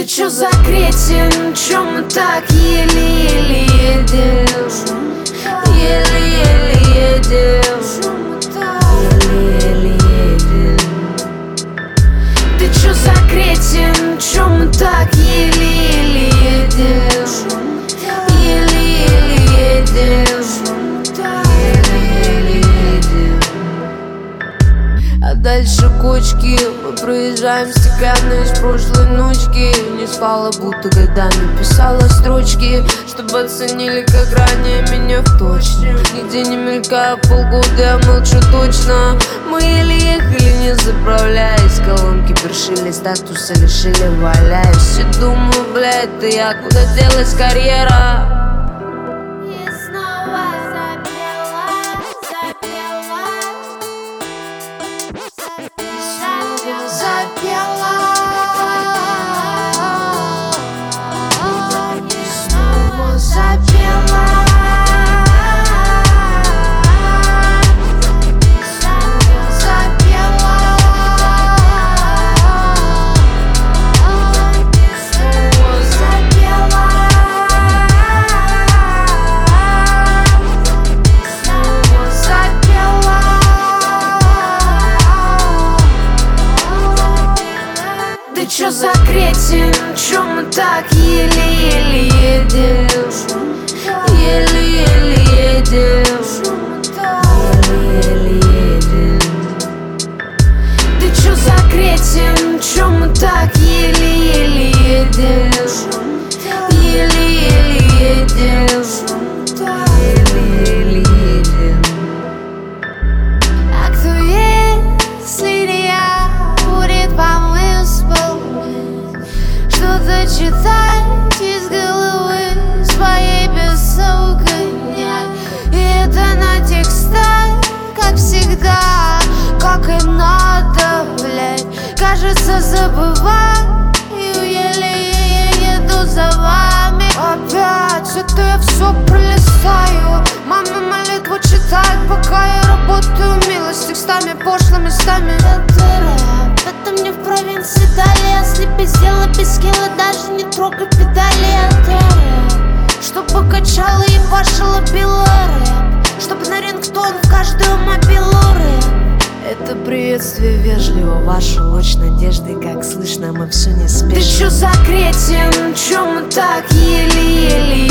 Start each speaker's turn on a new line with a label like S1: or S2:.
S1: чё за кретин, чё мы так еле-еле едем? Еле-еле едем, еле-еле едем. Ты чё за кретин, чё мы так еле-еле едем? Еле-еле едем, еле-еле едем. А дальше кочки, мы проезжаем стеклянные из прошлой ночки. Не спала, будто годами писала строчки, чтобы оценили, как ранее меня в точно. Нигде не мелькаю полгода, я молчу точно. Мы еле ехали, не заправляясь. Колонки першили, статуса лишили, валяюсь. И думаю, блядь, это я, куда делась карьера? Чё за кретин, чё мы так еле-еле едем? Еле-еле едем, еле-еле едем. Ты чё за кретин, чё мы так еле-еле едем? Еле-еле едем, еле-еле едем.
S2: А кто, если не я, будет вам что-то читать из головы своей бессовкой нет. И это на текстах, как всегда, как и надо, блять. Кажется, забываю, еле-еле еду за вами. Опять это я все пролистаю. Мама молитву читает, пока я работаю мило с текстами пошлыми местами. Это рэп, это мне в провинции дали. Если без дела, без скилла, даже не трогай педали. Это рэп, чтобы качала и башила била рэп, чтобы на рингтон в каждую мобилу рэп.
S1: Это приветствие вежливо, ваша ложь надежды, как слышно, мы все не спешим. Ты чё за кретин, чё мы так еле-еле